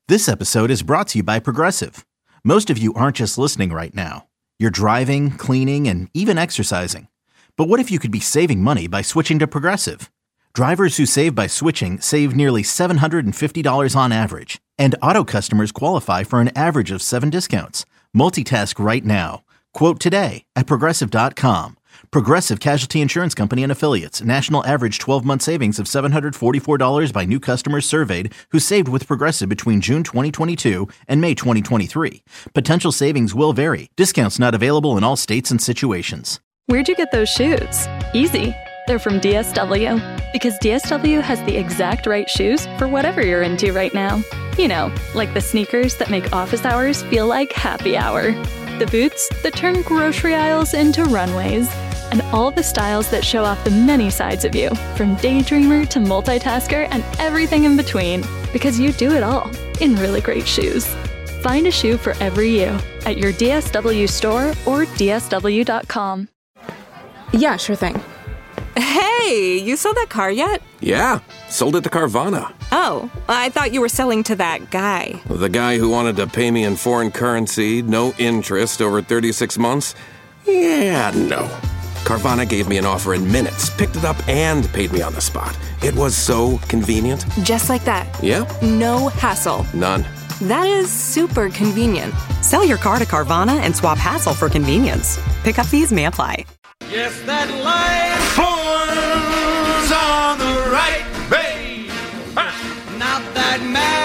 This episode is brought to you by Progressive. Most of you aren't just listening right now. You're driving, cleaning, and even exercising. But what if you could be saving money by switching to Progressive? Drivers who save by switching save nearly $750 on average. And auto customers qualify for an average of 7 discounts. Multitask right now. Quote today at Progressive.com. Progressive Casualty Insurance Company and Affiliates. National average 12-month savings of $744 by new customers surveyed who saved with Progressive between June 2022 and May 2023. Potential savings will vary. Discounts not available in all states and situations. Where'd you get those shoes? Easy. They're from DSW. Because DSW has the exact right shoes for whatever you're into right now. You know, like the sneakers that make office hours feel like happy hour. The boots that turn grocery aisles into runways. And all the styles that show off the many sides of you, from daydreamer to multitasker and everything in between, because you do it all in really great shoes. Find a shoe for every you at your DSW store or DSW.com. Yeah, sure thing. Hey, you sold that car yet? Yeah, sold it to Carvana. Oh, I thought you were selling to that guy. The guy who wanted to pay me in foreign currency, no interest, over 36 months? Yeah, no. Carvana gave me an offer in minutes, picked it up, and paid me on the spot. It was so convenient. Just like that. Yeah? No hassle. None. That is super convenient. Sell your car to Carvana and swap hassle for convenience. Pickup fees may apply. Yes, that line forms on the right, babe. Not that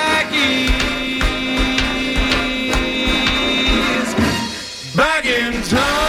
Maggie's back in town.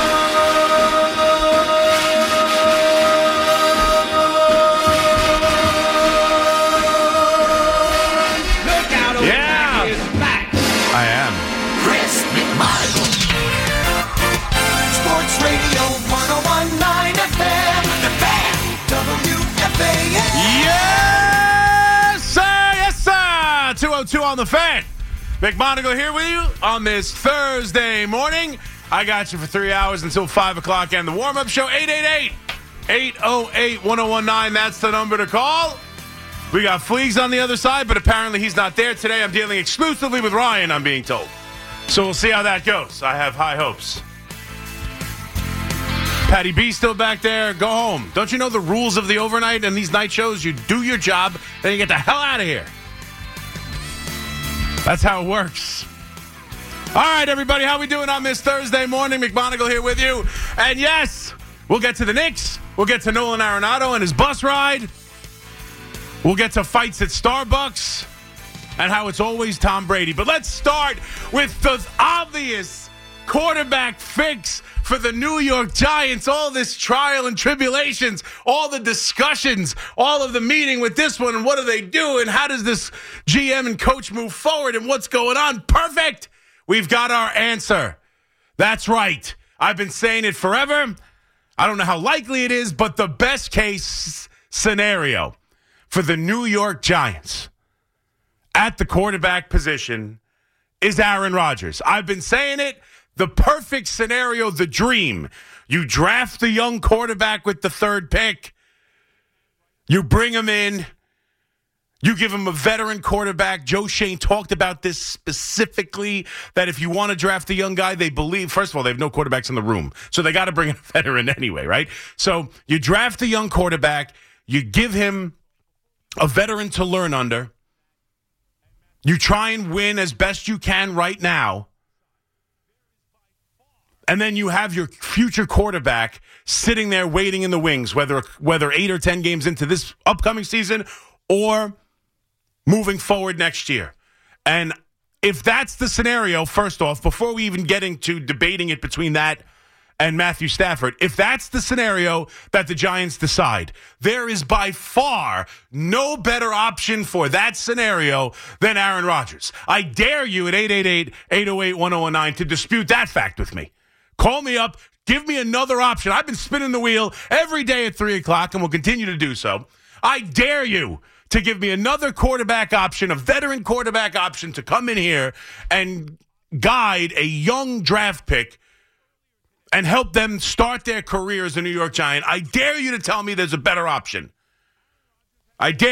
On the Fan. Mick Monagle here with you on this Thursday morning. I got you for 3 hours until 5 o'clock and the warm-up show, 888-808-1019. That's the number to call. We got Fleegs on the other side, but apparently he's not there today. I'm dealing exclusively with Ryan, I'm being told. So we'll see how that goes. I have high hopes. Patty B still back there. Go home. Don't you know the rules of the overnight and these night shows? You do your job, then you get the hell out of here. That's how it works. All right, everybody, how we doing on this Thursday morning? Mick Monagle here with you. And yes, we'll get to the Knicks. We'll get to Nolan Arenado and his bus ride. We'll get to fights at Starbucks and how it's always Tom Brady. But let's start with the obvious quarterback fix for the New York Giants. All this trial and tribulations, all the discussions, all of the meeting with this one, and what do they do, and how does this GM and coach move forward, and what's going on? Perfect. We've got our answer. That's right. I've been saying it forever. I don't know how likely it is, but the best case scenario for the New York Giants at the quarterback position is Aaron Rodgers. I've been saying it. The perfect scenario, the dream. You draft the young quarterback with the third pick. You bring him in. You give him a veteran quarterback. Joe Schoen talked about this specifically, that if you want to draft a young guy, they believe, first of all, they have no quarterbacks in the room. So they got to bring in a veteran anyway, right? So you draft the young quarterback. You give him a veteran to learn under. You try and win as best you can right now. And then you have your future quarterback sitting there waiting in the wings, whether 8 or 10 games into this upcoming season or moving forward next year. And if that's the scenario, first off, before we even get into debating it between that and Matthew Stafford, if that's the scenario that the Giants decide, there is by far no better option for that scenario than Aaron Rodgers. I dare you at 888-808-1019 to dispute that fact with me. Call me up. Give me another option. I've been spinning the wheel every day at 3 o'clock and will continue to do so. I dare you to give me another quarterback option, a veteran quarterback option to come in here and guide a young draft pick and help them start their career as a New York Giant. I dare you to tell me there's a better option. I dare you.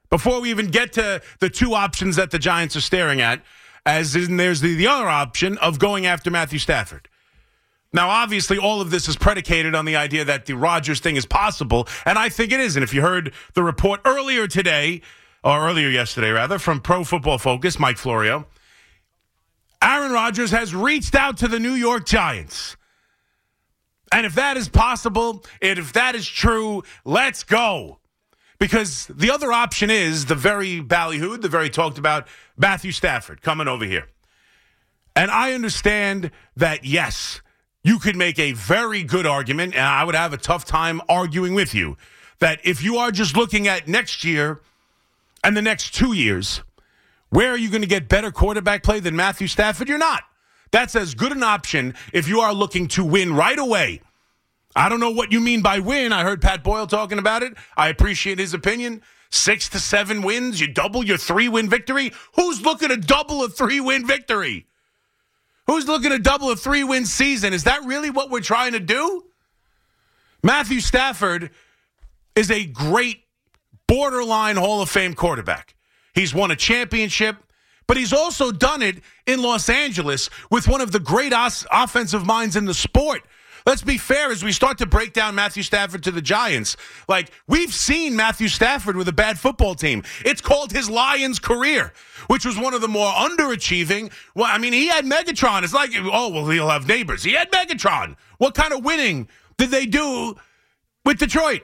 Before we even get to the two options that the Giants are staring at, as in there's the other option of going after Matthew Stafford. Now, obviously, all of this is predicated on the idea that the Rodgers thing is possible, and I think it is. And if you heard the report earlier yesterday, from Pro Football Focus, Mike Florio, Aaron Rodgers has reached out to the New York Giants. And if that is possible, and if that is true, let's go. Because the other option is the very ballyhooed, the very talked about Matthew Stafford coming over here. And I understand that, yes, you could make a very good argument, and I would have a tough time arguing with you, that if you are just looking at next year and the next 2 years, where are you going to get better quarterback play than Matthew Stafford? You're not. That's as good an option if you are looking to win right away. I don't know what you mean by win. I heard Pat Boyle talking about it. I appreciate his opinion. 6 to 7 wins, you double your 3-win victory. Who's looking to double a 3-win victory? Who's looking to double a 3-win season? Is that really what we're trying to do? Matthew Stafford is a great borderline Hall of Fame quarterback. He's won a championship, but he's also done it in Los Angeles with one of the great offensive minds in the sport. Let's be fair as we start to break down Matthew Stafford to the Giants. Like, we've seen Matthew Stafford with a bad football team. It's called his Lions career, which was one of the more underachieving. Well, I mean, he had Megatron. It's like, oh, well, he'll have neighbors. He had Megatron. What kind of winning did they do with Detroit?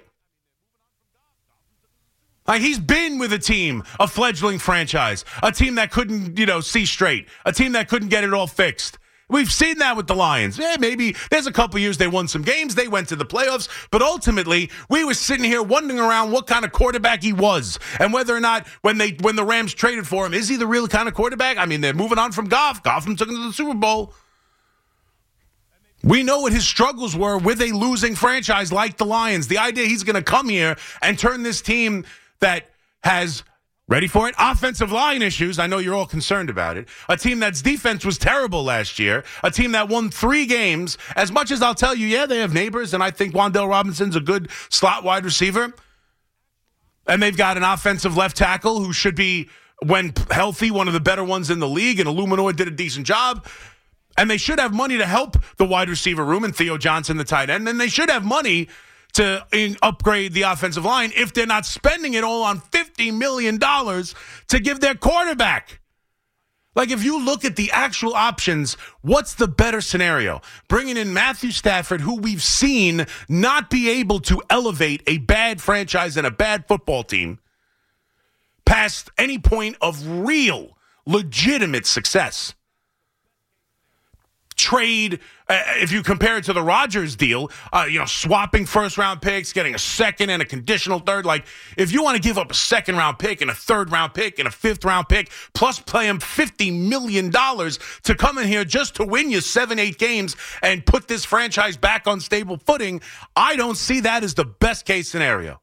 Like, he's been with a team, a fledgling franchise, a team that couldn't, see straight, a team that couldn't get it all fixed. We've seen that with the Lions. Maybe there's a couple years they won some games. They went to the playoffs. But ultimately, we were sitting here wondering around what kind of quarterback he was and whether or not when the Rams traded for him, is he the real kind of quarterback? I mean, they're moving on from Goff. Goff took him to the Super Bowl. We know what his struggles were with a losing franchise like the Lions. The idea he's going to come here and turn this team that has, ready for it, offensive line issues. I know you're all concerned about it. A team that's defense was terrible last year. A team that won 3 games. As much as I'll tell you, yeah, they have neighbors, and I think Wan'Dale Robinson's a good slot wide receiver. And they've got an offensive left tackle who should be, when healthy, one of the better ones in the league, and Illuminor did a decent job. And they should have money to help the wide receiver room and Theo Johnson, the tight end. And they should have money to upgrade the offensive line if they're not spending it all on $50 million to give their quarterback. Like, if you look at the actual options, what's the better scenario? Bringing in Matthew Stafford, who we've seen not be able to elevate a bad franchise and a bad football team past any point of real, legitimate success. Trade, if you compare it to the Rodgers deal, swapping first-round picks, getting a second and a conditional third. Like, if you want to give up a second-round pick and a third-round pick and a fifth-round pick, plus play him $50 million to come in here just to win you 7-8 games and put this franchise back on stable footing, I don't see that as the best-case scenario.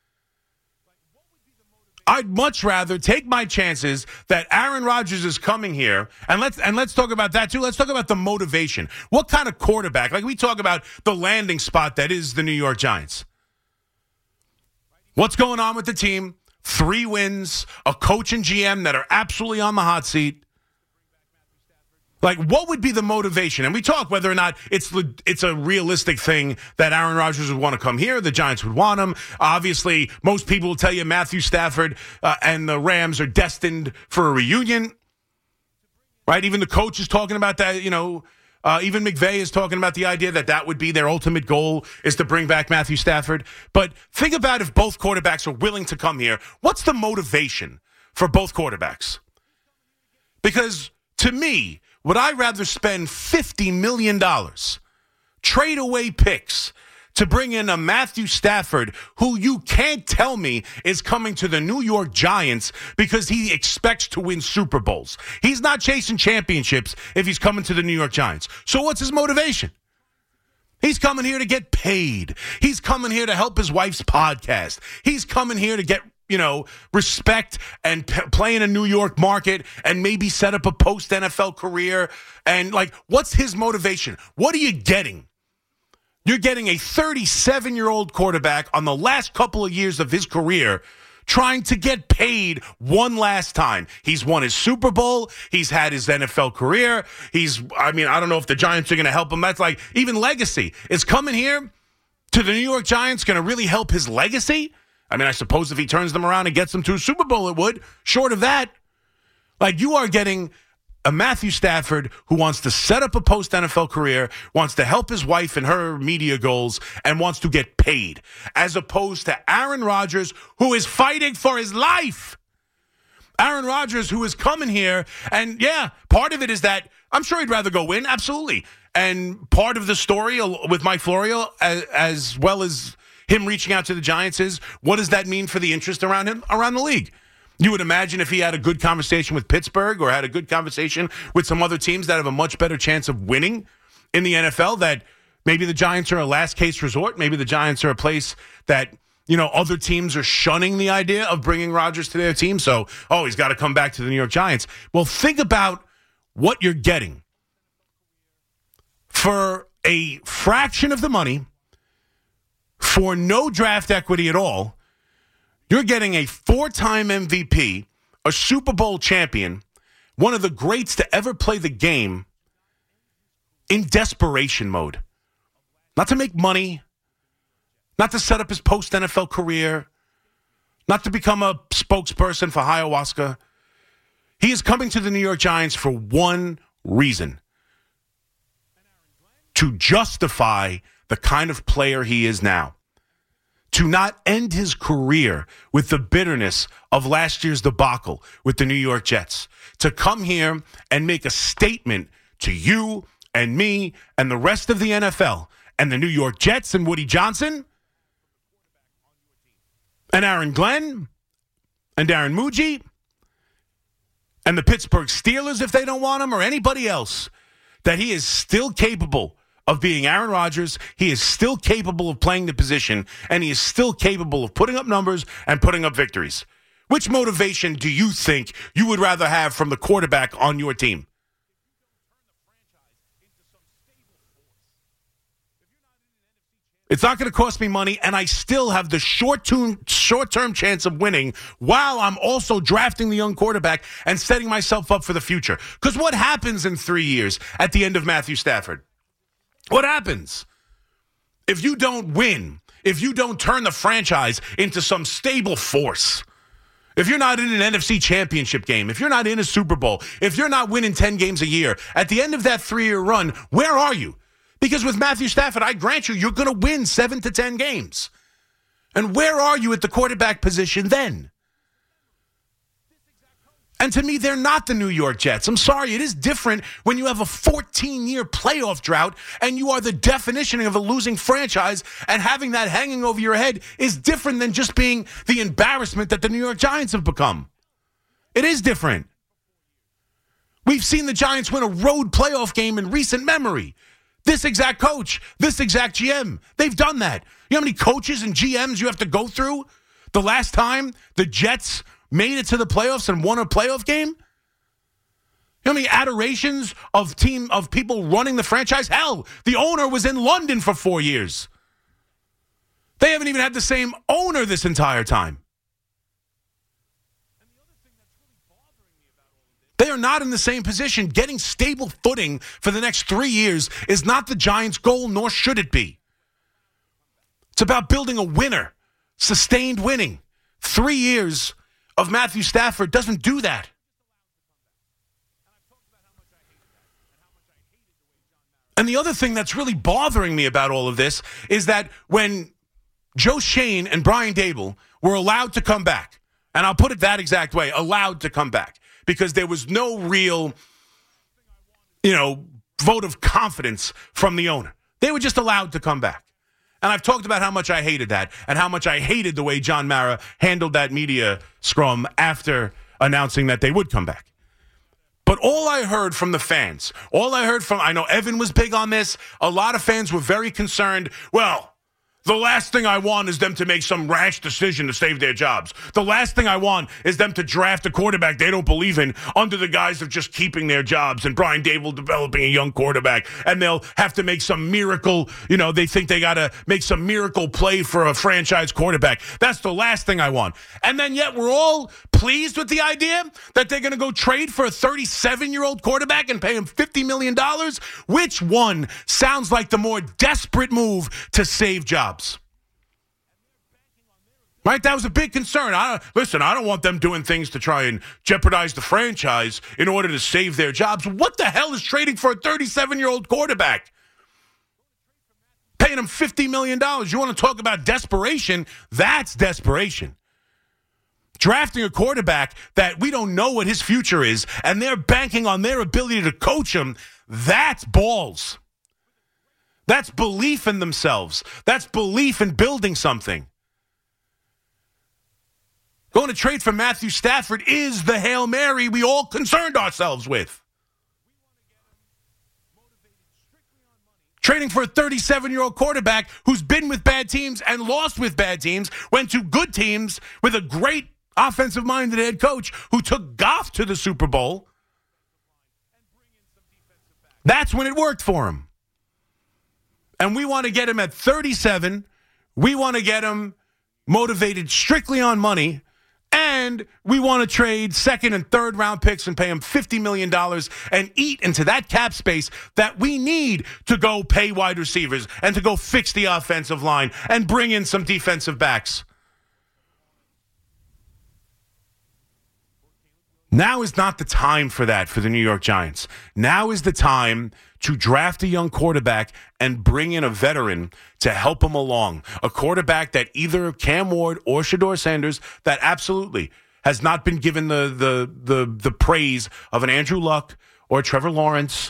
I'd much rather take my chances that Aaron Rodgers is coming here, and let's talk about that too. Let's talk about the motivation. What kind of quarterback? Like, we talk about the landing spot that is the New York Giants. What's going on with the team? 3 wins, a coach and GM that are absolutely on the hot seat. Like, what would be the motivation? And we talk whether or not it's a realistic thing that Aaron Rodgers would want to come here. The Giants would want him. Obviously, most people will tell you Matthew Stafford and the Rams are destined for a reunion. Right? Even the coach is talking about that. Even McVay is talking about the idea that would be their ultimate goal, is to bring back Matthew Stafford. But think about if both quarterbacks are willing to come here. What's the motivation for both quarterbacks? Because to me, would I rather spend $50 million, trade away picks, to bring in a Matthew Stafford who you can't tell me is coming to the New York Giants because he expects to win Super Bowls? He's not chasing championships if he's coming to the New York Giants. So what's his motivation? He's coming here to get paid. He's coming here to help his wife's podcast. He's coming here to get respect and play in a New York market and maybe set up a post-NFL career. And, what's his motivation? What are you getting? You're getting a 37-year-old quarterback on the last couple of years of his career trying to get paid one last time. He's won his Super Bowl. He's had his NFL career. I don't know if the Giants are going to help him. That's like, even legacy. Is coming here to the New York Giants going to really help his legacy? I mean, I suppose if he turns them around and gets them to a Super Bowl, it would. Short of that, like, you are getting a Matthew Stafford who wants to set up a post-NFL career, wants to help his wife and her media goals, and wants to get paid, as opposed to Aaron Rodgers, who is fighting for his life. Aaron Rodgers, who is coming here, and yeah, part of it is that I'm sure he'd rather go win, absolutely. And part of the story with Mike Florio, as well as him reaching out to the Giants, is what does that mean for the interest around him, around the league? You would imagine if he had a good conversation with Pittsburgh or had a good conversation with some other teams that have a much better chance of winning in the NFL, that maybe the Giants are a last case resort. Maybe the Giants are a place that, other teams are shunning the idea of bringing Rodgers to their team. So, he's got to come back to the New York Giants. Well, think about what you're getting for a fraction of the money, for no draft equity at all. You're getting a 4-time MVP, a Super Bowl champion, one of the greats to ever play the game, in desperation mode. Not to make money, not to set up his post-NFL career, not to become a spokesperson for ayahuasca. He is coming to the New York Giants for one reason: to justify the kind of player he is now. To not end his career with the bitterness of last year's debacle with the New York Jets. To come here and make a statement to you and me and the rest of the NFL and the New York Jets and Woody Johnson and Aaron Glenn and Darren Muji and the Pittsburgh Steelers, if they don't want him, or anybody else, that he is still capable of being Aaron Rodgers. He is still capable of playing the position, and he is still capable of putting up numbers and putting up victories. Which motivation do you think you would rather have from the quarterback on your team? It's not going to cost me money, and I still have the short-term chance of winning while I'm also drafting the young quarterback and setting myself up for the future. Because what happens in 3 years at the end of Matthew Stafford? What happens if you don't win, if you don't turn the franchise into some stable force, if you're not in an NFC championship game, if you're not in a Super Bowl, if you're not winning 10 games a year, at the end of that 3-year run, where are you? Because with Matthew Stafford, I grant you, you're going to win 7 to 10 games. And where are you at the quarterback position then? And to me, they're not the New York Jets. I'm sorry, it is different when you have a 14-year playoff drought and you are the definition of a losing franchise, and having that hanging over your head is different than just being the embarrassment that the New York Giants have become. It is different. We've seen the Giants win a road playoff game in recent memory. This exact coach, this exact GM, they've done that. You know how many coaches and GMs you have to go through the last time the Jets made it to the playoffs and won a playoff game? You know how many adorations of people running the franchise? Hell, the owner was in London for 4 years. They haven't even had the same owner this entire time. They are not in the same position. Getting stable footing for the next 3 years is not the Giants' goal, nor should it be. It's about building a winner, sustained winning. 3 years of Matthew Stafford doesn't do that. And the other thing that's really bothering me about all of this is that when Joe Schoen and Brian Daboll were allowed to come back, and I'll put it that exact way, allowed to come back, because there was no real, vote of confidence from the owner. They were just allowed to come back. And I've talked about how much I hated that and how much I hated the way John Mara handled that media scrum after announcing that they would come back. But all I heard from the fans, I know Evan was big on this. A lot of fans were very concerned. Well, The last thing I want is them to make some rash decision to save their jobs. The last thing I want is them to draft a quarterback they don't believe in under the guise of just keeping their jobs and Brian Dable developing a young quarterback. And they'll have to make some miracle, they think they got to make some miracle play for a franchise quarterback. That's the last thing I want. And then yet we're all pleased with the idea that they're going to go trade for a 37-year-old quarterback and pay him $50 million? Which one sounds like the more desperate move to save jobs? Right? That was a big concern. I don't want them doing things to try and jeopardize the franchise in order to save their jobs. What the hell is trading for a 37-year-old quarterback? Paying him $50 million. You want to talk about desperation? That's desperation. Drafting a quarterback that we don't know what his future is, and they're banking on their ability to coach him, that's balls. That's belief in themselves. That's belief in building something. Going to trade for Matthew Stafford is the Hail Mary we all concerned ourselves with. Trading for a 37-year-old quarterback who's been with bad teams and lost with bad teams, went to good teams with a great offensive-minded head coach who took Goff to the Super Bowl. That's when it worked for him. And we want to get him at 37. We want to get him motivated strictly on money. And we want to trade second and third round picks and pay him $50 million and eat into that cap space that we need to go pay wide receivers and to go fix the offensive line and bring in some defensive backs. Now is not the time for that for the New York Giants. Now is the time to draft a young quarterback and bring in a veteran to help him along. A quarterback that either Cam Ward or Shedeur Sanders that absolutely has not been given the praise of an Andrew Luck or Trevor Lawrence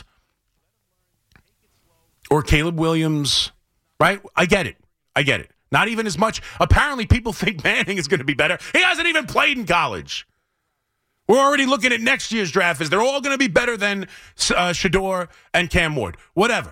or Caleb Williams, right? I get it. Not even as much. Apparently people think Manning is going to be better. He hasn't even played in college. We're already looking at next year's draft as they're all going to be better than Shedeur and Cam Ward. Whatever.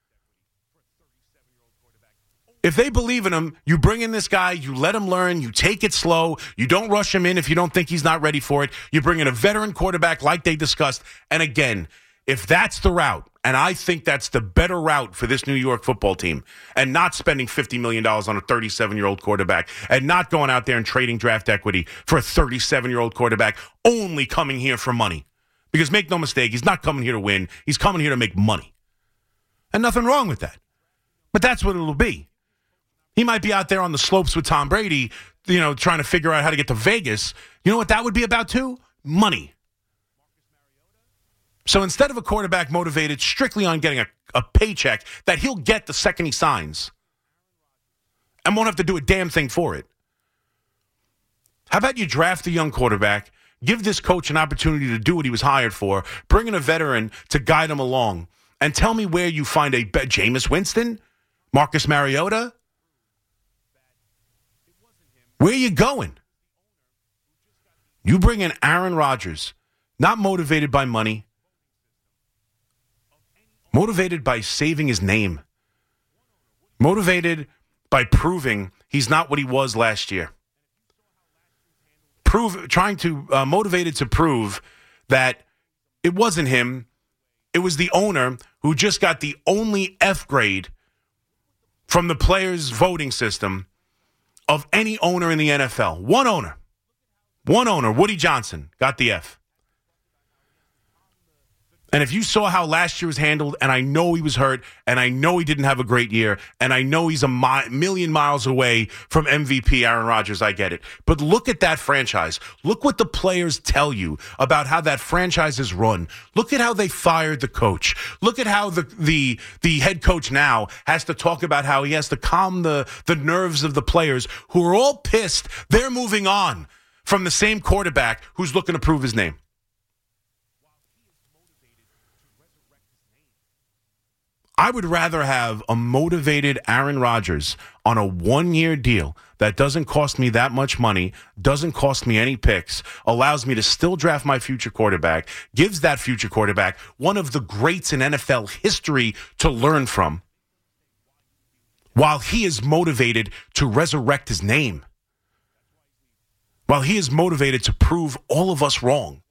If they believe in him, you bring in this guy, you let him learn, you take it slow, you don't rush him in if you don't think he's not ready for it. You bring in a veteran quarterback like they discussed. And again, if that's the route, and I think that's the better route for this New York football team, and not spending $50 million on a 37-year-old quarterback, and not going out there and trading draft equity for a 37-year-old quarterback, only coming here for money. Because make no mistake, he's not coming here to win. He's coming here to make money. And nothing wrong with that. But that's what it'll be. He might be out there on the slopes with Tom Brady, trying to figure out how to get to Vegas. You know what that would be about too? Money. So instead of a quarterback motivated strictly on getting a paycheck that he'll get the second he signs and won't have to do a damn thing for it, how about you draft a young quarterback, give this coach an opportunity to do what he was hired for, bring in a veteran to guide him along, and tell me where you find a Jameis Winston, Marcus Mariota? Where are you going? You bring in Aaron Rodgers, not motivated by money, motivated by saving his name, motivated by proving he's not what he was last year, motivated to prove that it wasn't him, it was the owner who just got the only F grade from the players' voting system of any owner in the NFL. One owner, Woody Johnson, got the F. And if you saw how last year was handled, and I know he was hurt, and I know he didn't have a great year, and I know he's a million miles away from MVP Aaron Rodgers, I get it. But look at that franchise. Look what the players tell you about how that franchise is run. Look at how they fired the coach. Look at how the head coach now has to talk about how he has to calm the nerves of the players who are all pissed. They're moving on from the same quarterback who's looking to prove his name. I would rather have a motivated Aaron Rodgers on a one-year deal that doesn't cost me that much money, doesn't cost me any picks, allows me to still draft my future quarterback, gives that future quarterback one of the greats in NFL history to learn from, while he is motivated to resurrect his name, while he is motivated to prove all of us wrong.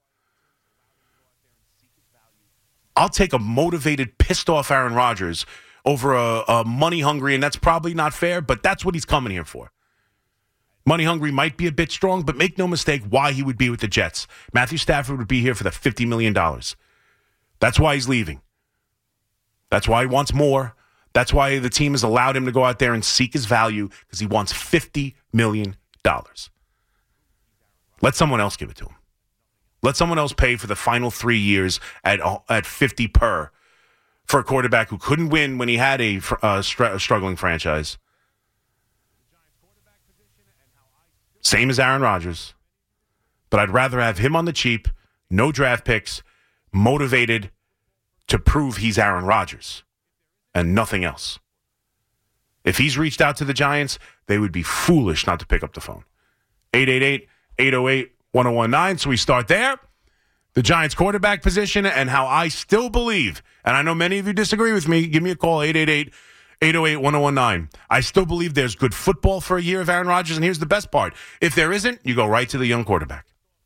I'll take a motivated, pissed off Aaron Rodgers over a money-hungry, and that's probably not fair, but that's what he's coming here for. Money-hungry might be a bit strong, but make no mistake why he would be with the Jets. Matthew Stafford would be here for the $50 million. That's why he's leaving. That's why he wants more. That's why the team has allowed him to go out there and seek his value, because he wants $50 million. Let someone else give it to him. Let someone else pay for the final 3 years at 50 per for a quarterback who couldn't win when he had a struggling franchise. Same as Aaron Rodgers. But I'd rather have him on the cheap, no draft picks, motivated to prove he's Aaron Rodgers and nothing else. If he's reached out to the Giants, they would be foolish not to pick up the phone. 888-808-1019. So we start there. The Giants quarterback position and how I still believe, and I know many of you disagree with me, give me a call, 888-808-1019. I still believe there's good football for a year of Aaron Rodgers, and here's the best part. If there isn't, you go right to the young quarterback.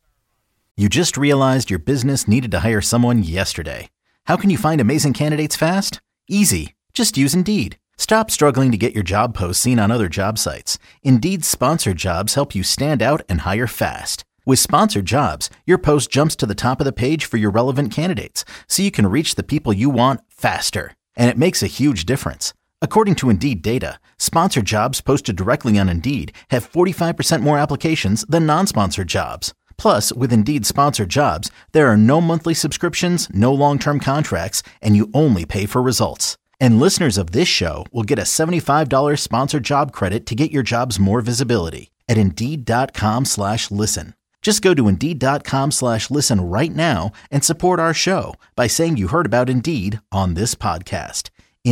You just realized your business needed to hire someone yesterday. How can you find amazing candidates fast? Easy. Just use Indeed. Stop struggling to get your job posts seen on other job sites. Indeed's sponsored jobs help you stand out and hire fast. With sponsored jobs, your post jumps to the top of the page for your relevant candidates, so you can reach the people you want faster. And it makes a huge difference. According to Indeed data, sponsored jobs posted directly on Indeed have 45% more applications than non-sponsored jobs. Plus, with Indeed sponsored jobs, there are no monthly subscriptions, no long-term contracts, and you only pay for results. And listeners of this show will get a $75 sponsored job credit to get your jobs more visibility at Indeed.com/listen. Just go to Indeed.com/listen right now and support our show by saying you heard about Indeed on this podcast.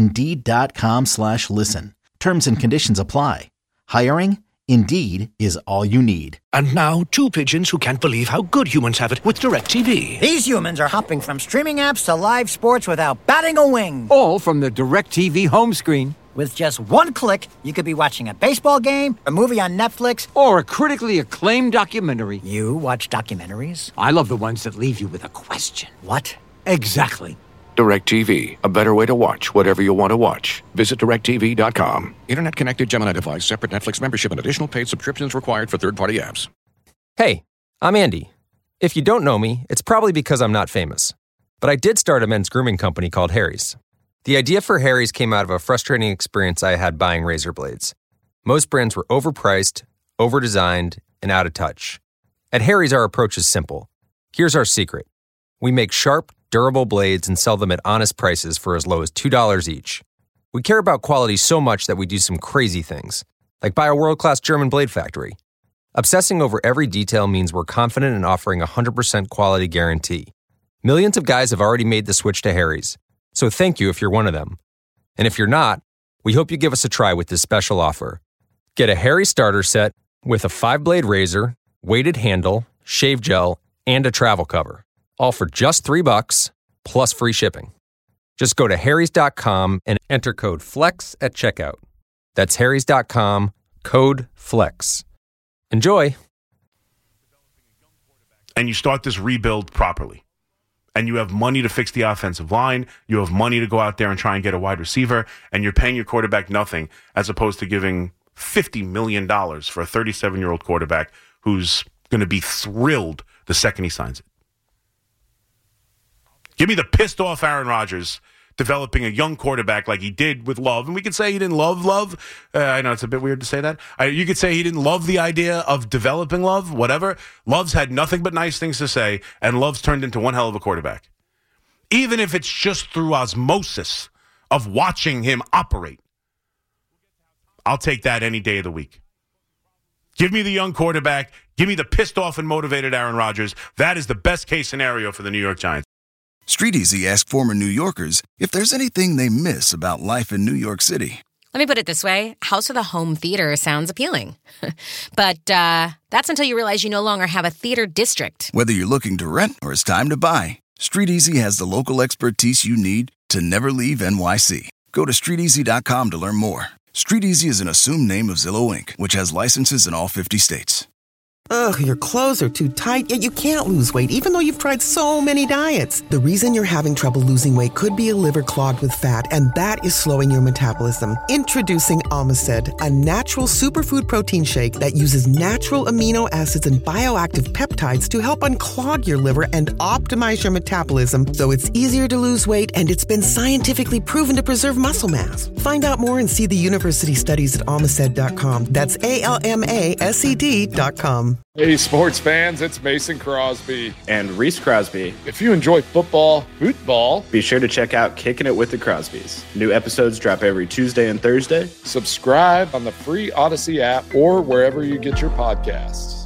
Indeed.com/listen. Terms and conditions apply. Hiring? Indeed is all you need. And now, two pigeons who can't believe how good humans have it with DirecTV. These humans are hopping from streaming apps to live sports without batting a wing. All from the DirecTV home screen. With just one click, you could be watching a baseball game, a movie on Netflix, or a critically acclaimed documentary. You watch documentaries? I love the ones that leave you with a question. What? Exactly. DirecTV, a better way to watch whatever you want to watch. Visit DirecTV.com. Internet connected Gemini device, separate Netflix membership, and additional paid subscriptions required for third-party apps. Hey, I'm Andy. If you don't know me, it's probably because I'm not famous. But I did start a men's grooming company called Harry's. The idea for Harry's came out of a frustrating experience I had buying razor blades. Most brands were overpriced, overdesigned, and out of touch. At Harry's, our approach is simple. Here's our secret. We make sharp, durable blades and sell them at honest prices for as low as $2 each. We care about quality so much that we do some crazy things, like buy a world-class German blade factory. Obsessing over every detail means we're confident in offering a 100% quality guarantee. Millions of guys have already made the switch to Harry's, so thank you if you're one of them. And if you're not, we hope you give us a try with this special offer. Get a Harry's starter set with a 5-blade razor, weighted handle, shave gel, and a travel cover. All for just $3 plus free shipping. Just go to harrys.com and enter code FLEX at checkout. That's harrys.com, code FLEX. Enjoy. And you start this rebuild properly. And you have money to fix the offensive line. You have money to go out there and try and get a wide receiver. And you're paying your quarterback nothing as opposed to giving $50 million for a 37-year-old quarterback who's going to be thrilled the second he signs it. Give me the pissed off Aaron Rodgers developing a young quarterback like he did with Love. And we could say he didn't love Love. I know it's a bit weird to say that. You could say he didn't love the idea of developing Love, whatever. Love's had nothing but nice things to say, and Love's turned into one hell of a quarterback. Even if it's just through osmosis of watching him operate. I'll take that any day of the week. Give me the young quarterback. Give me the pissed off and motivated Aaron Rodgers. That is the best case scenario for the New York Giants. StreetEasy asked former New Yorkers if there's anything they miss about life in New York City. Let me put it this way. House of the Home Theater sounds appealing. But that's until you realize you no longer have a theater district. Whether you're looking to rent or it's time to buy, StreetEasy has the local expertise you need to never leave NYC. Go to StreetEasy.com to learn more. StreetEasy is an assumed name of Zillow Inc., which has licenses in all 50 states. Ugh, your clothes are too tight, yet you can't lose weight even though you've tried so many diets. The reason you're having trouble losing weight could be a liver clogged with fat, and that is slowing your metabolism. Introducing Omicid, a natural superfood protein shake that uses natural amino acids and bioactive peptides to help unclog your liver and optimize your metabolism so it's easier to lose weight, and it's been scientifically proven to preserve muscle mass. Find out more and see the university studies at Omicid.com. That's ALMASED.com. Hey, sports fans, it's Mason Crosby. And Reese Crosby. If you enjoy football, be sure to check out Kicking It with the Crosbys. New episodes drop every Tuesday and Thursday. Subscribe on the free Odyssey app or wherever you get your podcasts.